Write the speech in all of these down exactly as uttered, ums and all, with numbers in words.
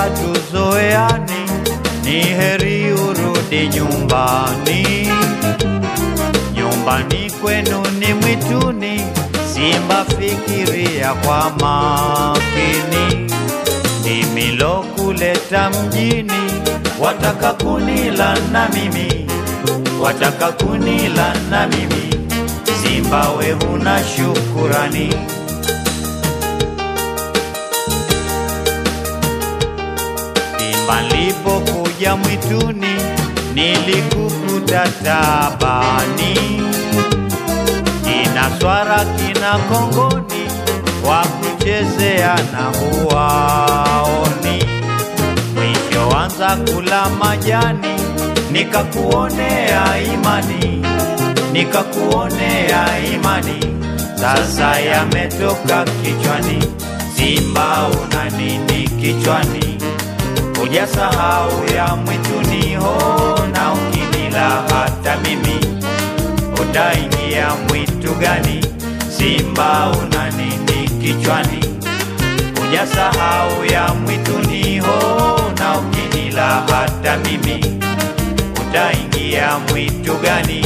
hatuzoeani, ni heri urudi nyumbani. Nyumbani kwenu ni mwituni, simba fikiria kwa makini. Nimilokuleta mjini, wataka kunila na mimi, wataka kunila na mimi. Simba we huna shukurani. Simba nilipokuja mwituni, nilikukuta tabani. Kina swara kina kongoni, wa kuchezea na huwaoni. Mwisho wanza kula majani, nikakuonea imani, nikakuonea imani. Sasa yametoka kichwani, simba una nini kichwani? Hujasahau ya mwituni ho, na ukinila hata mimi utaingia mwitu gani? Simba una nini kichwani? Hujasahau ya mwituni ho, na ukinila hata mimi utaingia mwitu gani?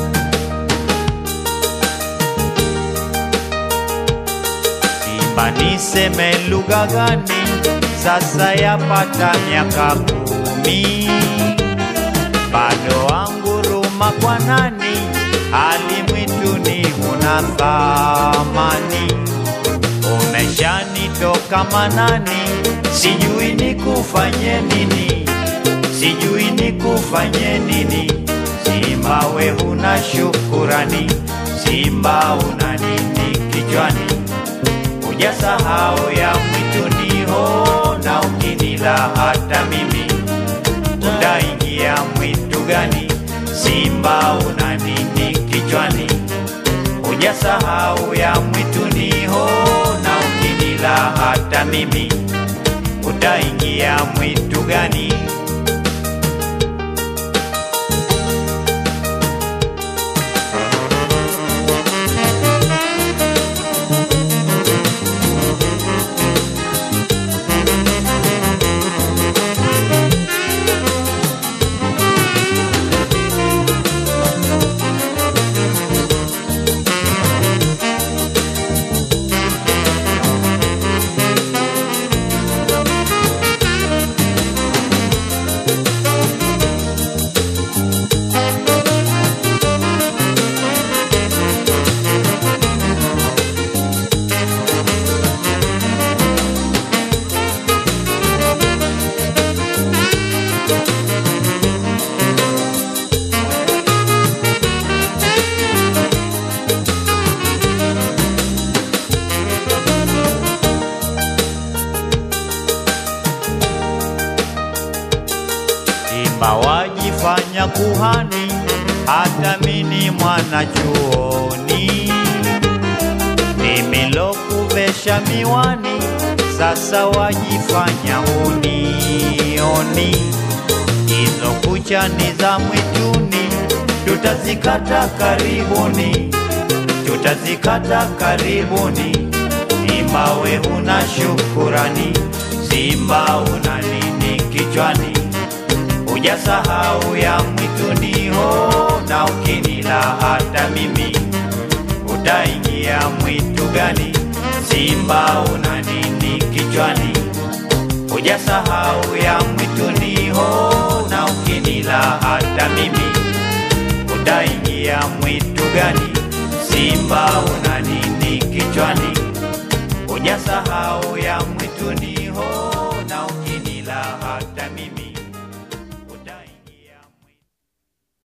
Simba niseme lugha gani? Sasa yapata miaka kumi, bado anguruma kwa nani? Hali mwituni huna thamani. Umeshanitoka manani, sijui nikufanye nini, sijui nikufanye nini. Simba we huna shukurani, simba una nini kichwani? Hujasahau ya mwituni ho, na ukinila hata mimi utaingia mwitu gani? Simba una nini kichwani? Hujasahau ya mwituni ho, na ukinila hata mimi utaingia mwitu gani? Simba wajifanya kuhani, hata mini mwana chuoni. Nimilokuvesha miwani, sasa wajifanya unioni. Hizo kucha ni za mwituni, tutazikata karibuni, tutazikata karibuni. Simba we huna shukurani, simba una nini kichwani? Hujasahau ya mwituni ho, na ukinila hata mimi utaingia mwitu gani? Simba una nini kichwani? Hujasahau ya mwituni ho, na ukinila hata mimi utaingia mwitu gani? Simba una nini kichwani? Hujasahau ya mwituni ho.